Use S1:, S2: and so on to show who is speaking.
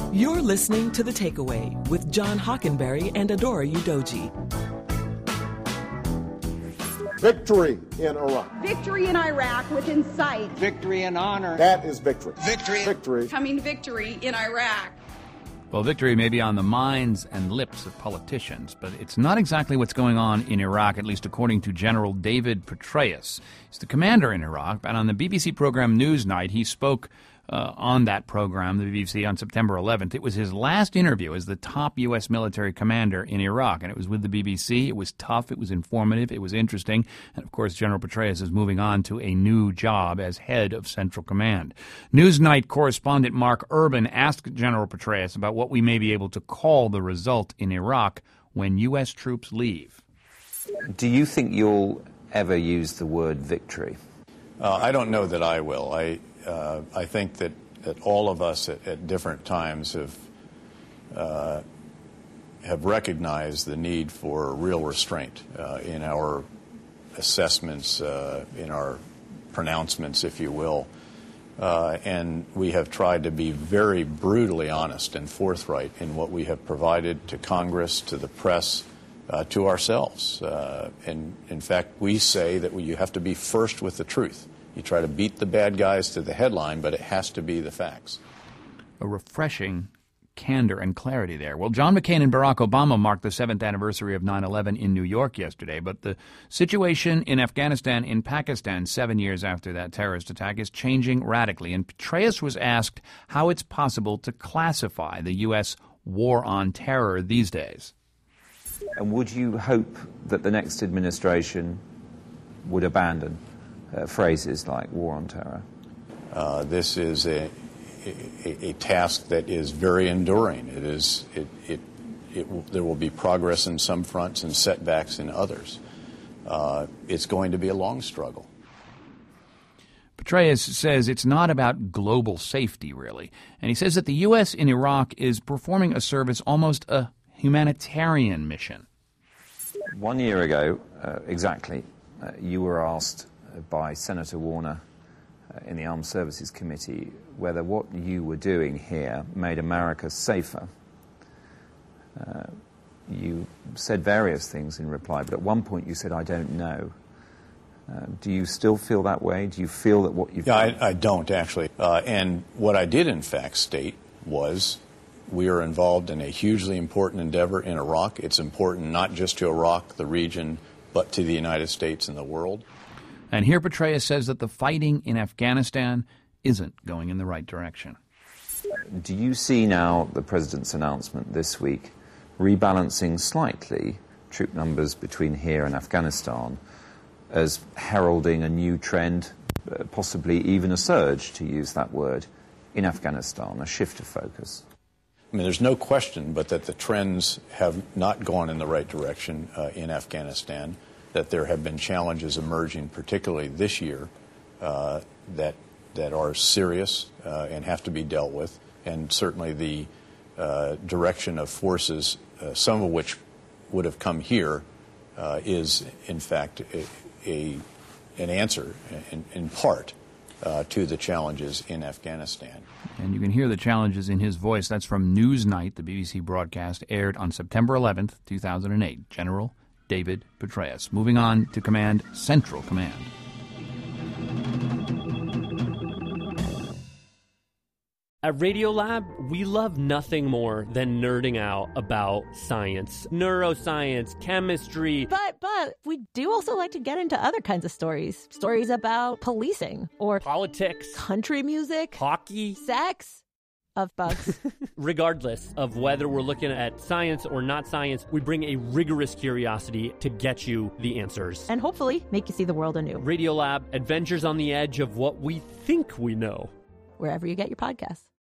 S1: You're listening to The Takeaway with John Hockenberry and Adora Udoji.
S2: Victory in Iraq.
S3: Victory in Iraq within sight.
S4: Victory and honor.
S2: That is victory.
S4: Victory.
S2: Victory.
S3: Coming victory in Iraq.
S5: Well, victory may be on the minds and lips of politicians, but it's not exactly what's going on in Iraq, at least according to General David Petraeus. He's the commander in Iraq, and on the BBC program Newsnight, he spoke on that program, the BBC, on September 11th. It was his last interview as the top U.S. military commander in Iraq, and it was with the BBC. It was tough, it was informative, it was interesting, and of course General Petraeus is moving on to a new job as head of Central Command. Newsnight correspondent Mark Urban asked General Petraeus about what we may be able to call the result in Iraq when U.S. troops leave.
S6: Do you think you'll ever use the word victory?
S7: I don't know that I will. I think that all of us at different times have recognized the need for real restraint in our assessments, in our pronouncements, if you will. And we have tried to be very brutally honest and forthright in what we have provided to Congress, to the press, to ourselves. And in fact, we say that you have to be first with the truth. You try to beat the bad guys to the headline, but it has to be the facts.
S5: A refreshing candor and clarity there. Well, John McCain and Barack Obama marked the 7th anniversary of 9/11 in New York yesterday, but the situation in Afghanistan, in Pakistan, 7 years after that terrorist attack, is changing radically. And Petraeus was asked how it's possible to classify the U.S. war on terror these days.
S6: And would you hope that the next administration would abandon phrases like war on terror?
S7: This is a task that is very enduring. There will be progress in some fronts and setbacks in others. It's going to be a long struggle.
S5: Petraeus says it's not about global safety, really. And he says that the U.S. in Iraq is performing a service, almost a humanitarian mission.
S6: 1 year ago, exactly, you were asked by Senator Warner in the Armed Services Committee whether what you were doing here made America safer. You said various things in reply, but at one point you said, I don't know. Do you still feel that way? Do you feel that what you've done...
S7: I don't, actually. And what I did, in fact, state was we are involved in a hugely important endeavor in Iraq. It's important not just to Iraq, the region, but to the United States and the world.
S5: And here Petraeus says that the fighting in Afghanistan isn't going in the right direction.
S6: Do you see now the President's announcement this week rebalancing slightly troop numbers between here and Afghanistan as heralding a new trend, possibly even a surge, to use that word, in Afghanistan, a shift of focus?
S7: I mean, there's no question but that the trends have not gone in the right direction in Afghanistan, that there have been challenges emerging, particularly this year, that are serious and have to be dealt with. And certainly the direction of forces, some of which would have come here, is, in fact, an answer, in part, to the challenges in Afghanistan.
S5: And you can hear the challenges in his voice. That's from Newsnight, the BBC broadcast, aired on September 11th, 2008. General David Petraeus. Moving on to Command, Central Command.
S8: At Radiolab, we love nothing more than nerding out about science, neuroscience, chemistry.
S9: But we do also like to get into other kinds of stories. Stories about policing or
S8: politics,
S9: country music,
S8: hockey,
S9: sex. Of bugs.
S8: Regardless of whether we're looking at science or not science, we bring a rigorous curiosity to get you the answers.
S9: And hopefully make you see the world anew.
S8: Radiolab, adventures on the edge of what we think we know.
S9: Wherever you get your podcasts.